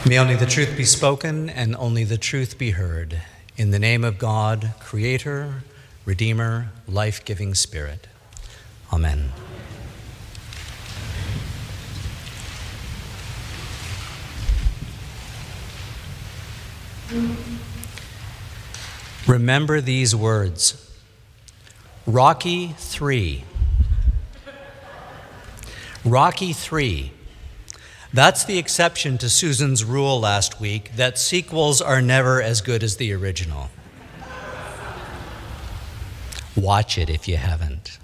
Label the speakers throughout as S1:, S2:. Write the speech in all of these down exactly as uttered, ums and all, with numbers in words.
S1: May only the truth be spoken and only the truth be heard. In the name of God, Creator, Redeemer, life-giving Spirit. Amen. Remember these words. Rocky three. Rocky three. That's the exception to Susan's rule last week that sequels are never as good as the original. Watch it if you haven't.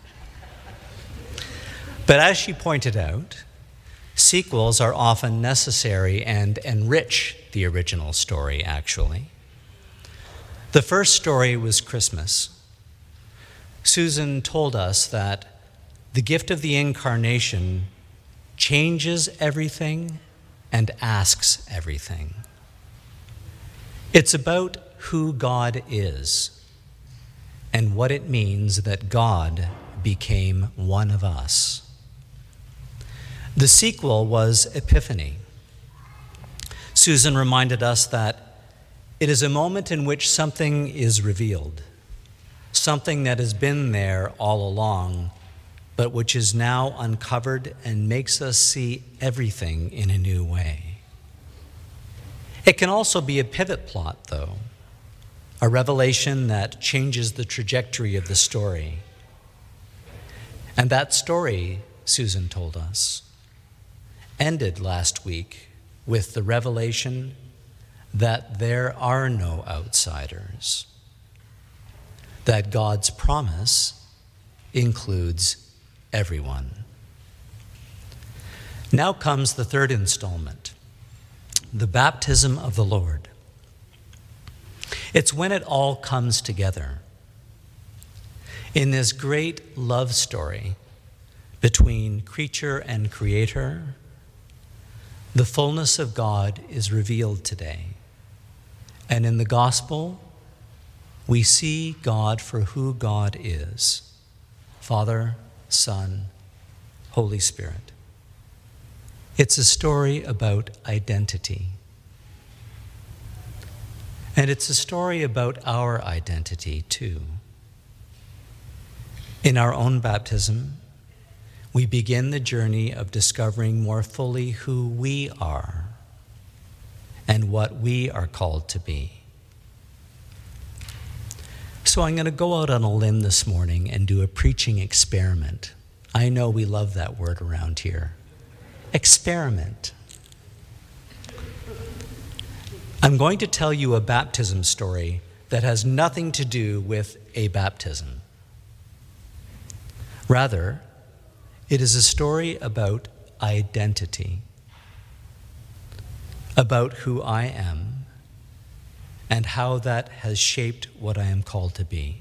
S1: But as she pointed out, sequels are often necessary and enrich the original story, actually. The first story was Christmas. Susan told us that the gift of the Incarnation changes everything and asks everything. It's about who God is and what it means that God became one of us. The sequel was Epiphany. Susan reminded us that it is a moment in which something is revealed, something that has been there all along, but which is now uncovered and makes us see everything in a new way. It can also be a pivot plot, though, a revelation that changes the trajectory of the story. And that story, Susan told us, ended last week with the revelation that there are no outsiders, that God's promise includes everyone. Now comes the third installment, the baptism of the Lord. It's when it all comes together. In this great love story between creature and creator, the fullness of God is revealed today. And in the gospel, we see God for who God is, Father, Son, Holy Spirit. It's a story about identity. And it's a story about our identity, too. In our own baptism, we begin the journey of discovering more fully who we are and what we are called to be. So I'm going to go out on a limb this morning and do a preaching experiment. I know we love that word around here. Experiment. I'm going to tell you a baptism story that has nothing to do with a baptism. Rather, it is a story about identity, about who I am, and how that has shaped what I am called to be.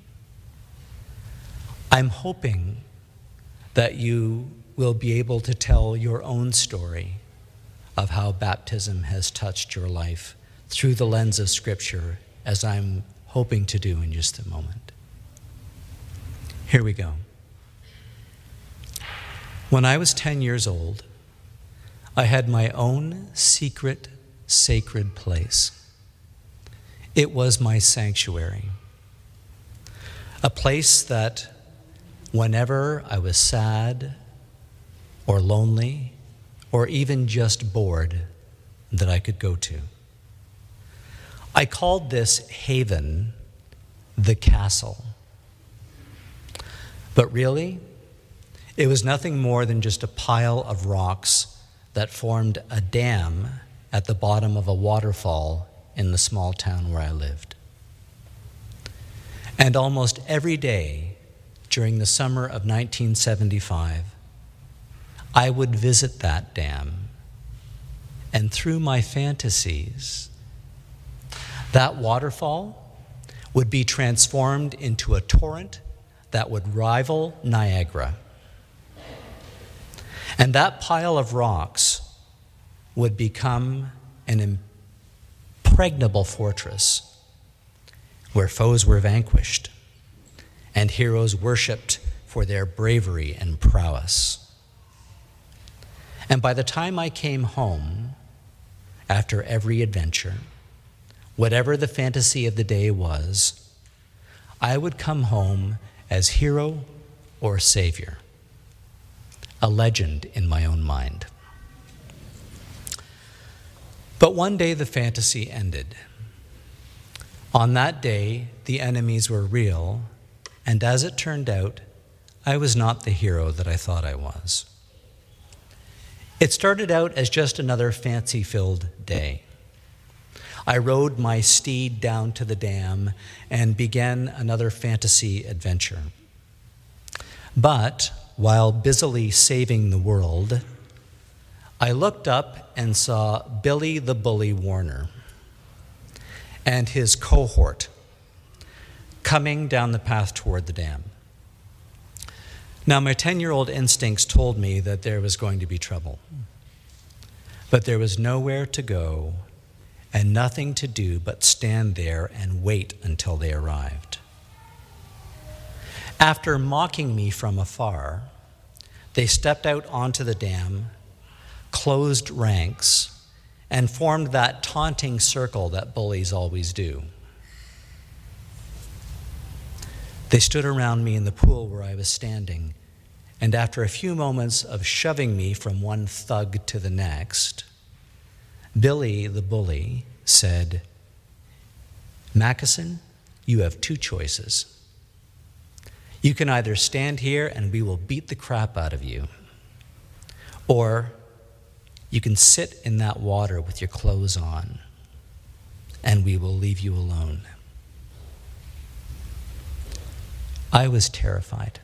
S1: I'm hoping that you will be able to tell your own story of how baptism has touched your life through the lens of Scripture, as I'm hoping to do in just a moment. Here we go. When I was ten years old, I had my own secret, sacred place. It was my sanctuary, a place that whenever I was sad or lonely or even just bored, that I could go to. I called this haven the castle. But really, it was nothing more than just a pile of rocks that formed a dam at the bottom of a waterfall in the small town where I lived. And almost every day during the summer of nineteen seventy-five, I would visit that dam, and through my fantasies, that waterfall would be transformed into a torrent that would rival Niagara. And that pile of rocks would become an impregnable fortress where foes were vanquished and heroes worshipped for their bravery and prowess. And by the time I came home after every adventure, whatever the fantasy of the day was, I would come home as hero or savior, a legend in my own mind. But one day the fantasy ended. On that day, the enemies were real, and as it turned out, I was not the hero that I thought I was. It started out as just another fancy-filled day. I rode my steed down to the dam and began another fantasy adventure. But while busily saving the world, I looked up and saw Billy the Bully Warner and his cohort coming down the path toward the dam. Now, my ten-year-old instincts told me that there was going to be trouble, but there was nowhere to go and nothing to do but stand there and wait until they arrived. After mocking me from afar, they stepped out onto the dam, closed ranks, and formed that taunting circle that bullies always do. They stood around me in the pool where I was standing, and after a few moments of shoving me from one thug to the next, Billy the bully said, "Mackeson, you have two choices. You can either stand here and we will beat the crap out of you, or you can sit in that water with your clothes on and we will leave you alone." I was terrified.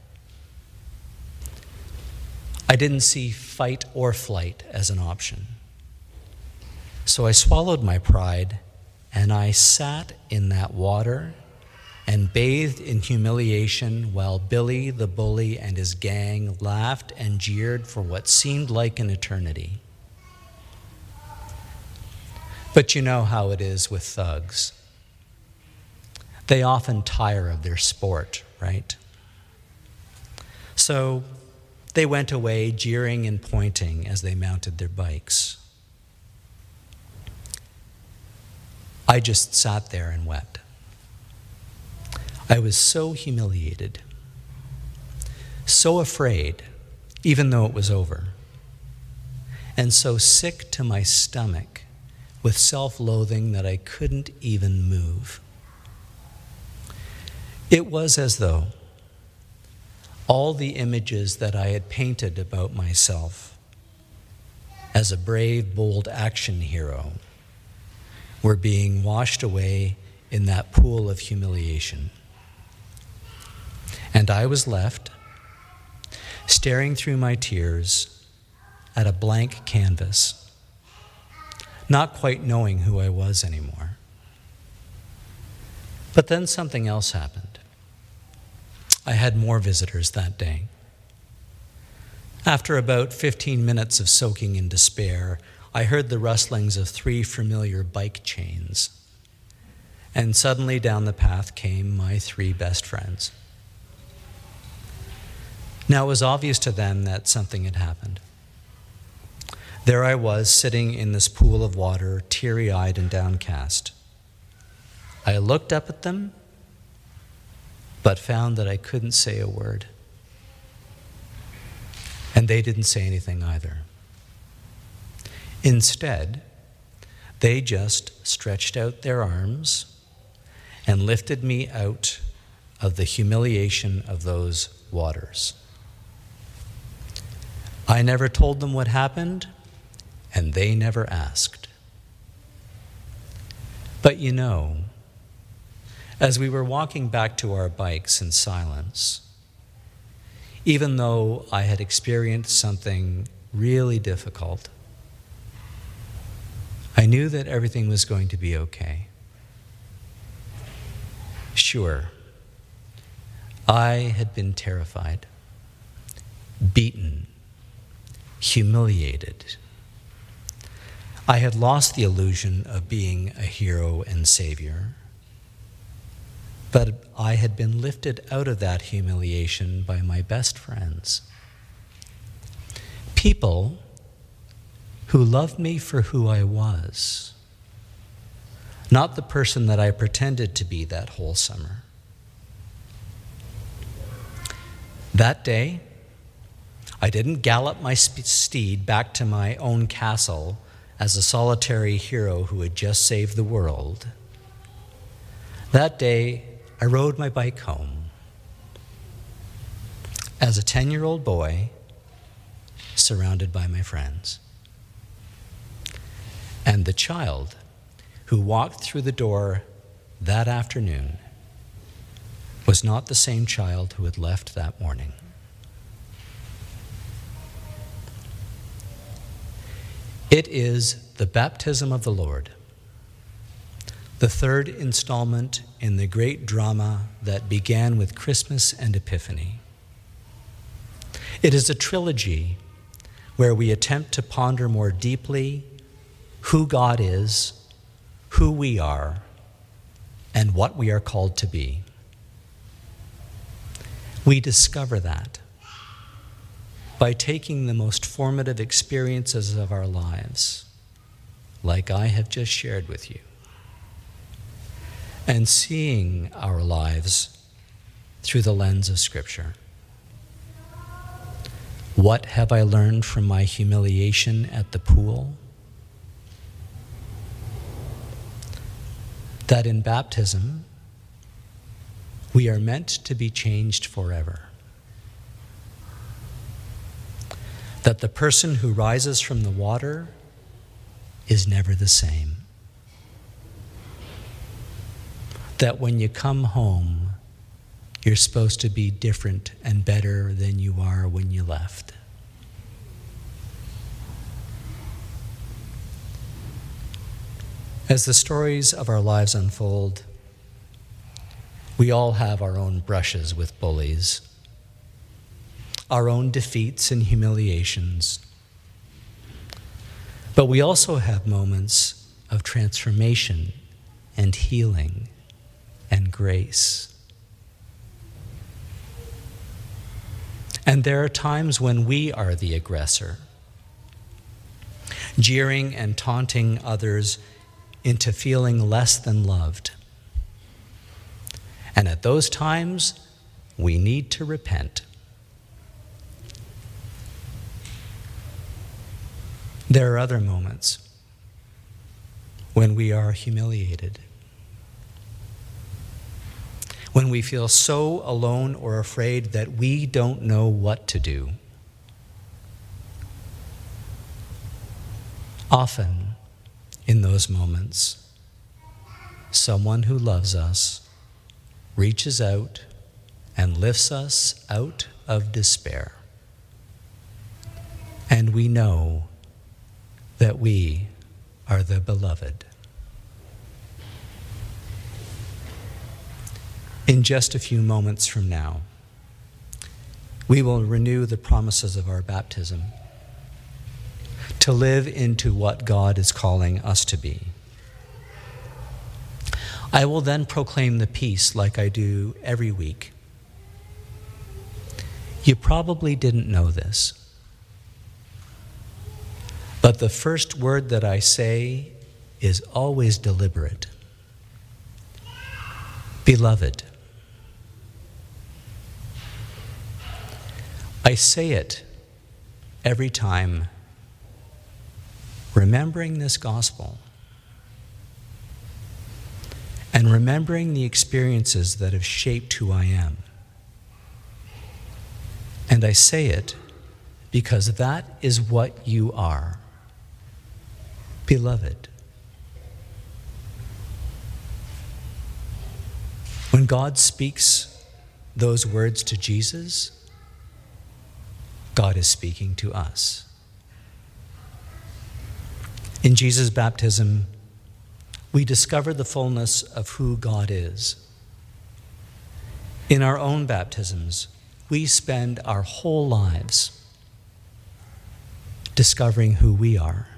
S1: I didn't see fight or flight as an option. So I swallowed my pride and I sat in that water and bathed in humiliation while Billy the bully and his gang laughed and jeered for what seemed like an eternity. But you know how it is with thugs. They often tire of their sport, right? So they went away jeering and pointing as they mounted their bikes. I just sat there and wept. I was so humiliated, so afraid, even though it was over, and so sick to my stomach with self-loathing that I couldn't even move. It was as though all the images that I had painted about myself as a brave, bold action hero were being washed away in that pool of humiliation. And I was left staring through my tears at a blank canvas, not quite knowing who I was anymore. But then something else happened. I had more visitors that day. After about fifteen minutes of soaking in despair, I heard the rustlings of three familiar bike chains. And suddenly down the path came my three best friends. Now it was obvious to them that something had happened. There I was, sitting in this pool of water, teary-eyed and downcast. I looked up at them, but found that I couldn't say a word. And they didn't say anything either. Instead, they just stretched out their arms and lifted me out of the humiliation of those waters. I never told them what happened, and they never asked. But you know, as we were walking back to our bikes in silence, even though I had experienced something really difficult, I knew that everything was going to be okay. Sure, I had been terrified, beaten, humiliated. I had lost the illusion of being a hero and savior, but I had been lifted out of that humiliation by my best friends. People who loved me for who I was, not the person that I pretended to be that whole summer. That day, I didn't gallop my steed back to my own castle as a solitary hero who had just saved the world. That day, I rode my bike home. As a ten-year-old boy, surrounded by my friends. And the child who walked through the door that afternoon was not the same child who had left that morning. It is the baptism of the Lord, the third installment in the great drama that began with Christmas and Epiphany. It is a trilogy where we attempt to ponder more deeply who God is, who we are, and what we are called to be. We discover that by taking the most formative experiences of our lives, like I have just shared with you, and seeing our lives through the lens of Scripture. What have I learned from my humiliation at the pool? That in baptism, we are meant to be changed forever. That the person who rises from the water is never the same. That when you come home, you're supposed to be different and better than you are when you left. As the stories of our lives unfold, we all have our own brushes with bullies, our own defeats and humiliations. But we also have moments of transformation and healing and grace. And there are times when we are the aggressor, jeering and taunting others into feeling less than loved. And at those times, we need to repent. There are other moments when we are humiliated, when we feel so alone or afraid that we don't know what to do. Often, in those moments, someone who loves us reaches out and lifts us out of despair. And we know that we are the beloved. In just a few moments from now, we will renew the promises of our baptism to live into what God is calling us to be. I will then proclaim the peace like I do every week. You probably didn't know this, but the first word that I say is always deliberate. Beloved. I say it every time, remembering this gospel and remembering the experiences that have shaped who I am. And I say it because that is what you are, beloved. When God speaks those words to Jesus, God is speaking to us. In Jesus' baptism, we discover the fullness of who God is. In our own baptisms, we spend our whole lives discovering who we are.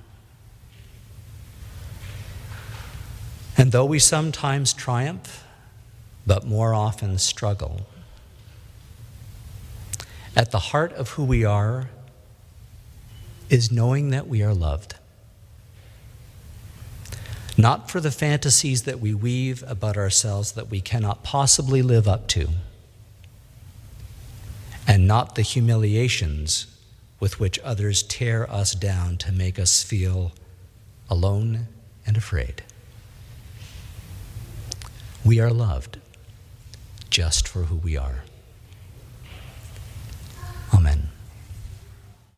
S1: And though we sometimes triumph, but more often struggle, at the heart of who we are is knowing that we are loved. not for the fantasies that we weave about ourselves that we cannot possibly live up to, and not the humiliations with which others tear us down to make us feel alone and afraid. We are loved just for who we are. Amen.